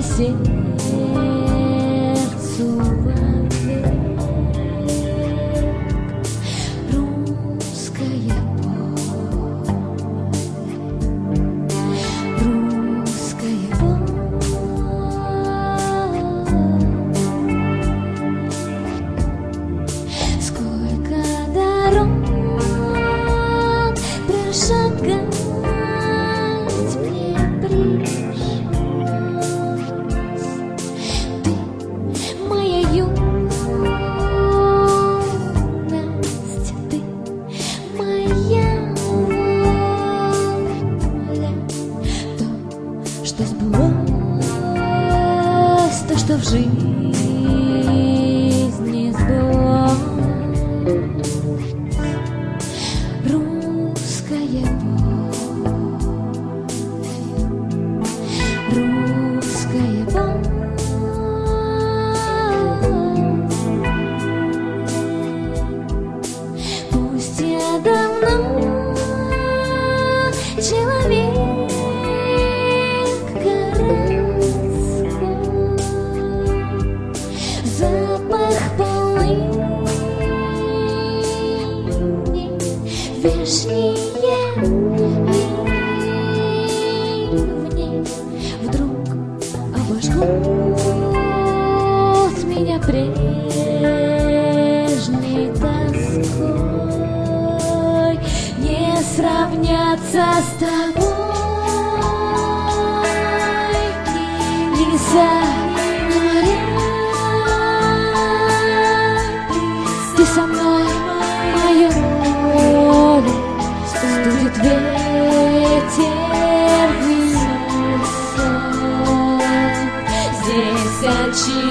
по сердцу вовек. Русская сколько дорог прошагать мне пришлось. Ты моя юность, ты моя воля, то, что сбылось, то, что в жизни сбылось. Русская любовь. Пусть я давно человек городской, запах полыни, вешние ливни вдруг обожгут меня прежней тоской. Не сравняться с тобой нельзя, моря. Ты со мной, моя воля, студит ветер высок. Здесь очи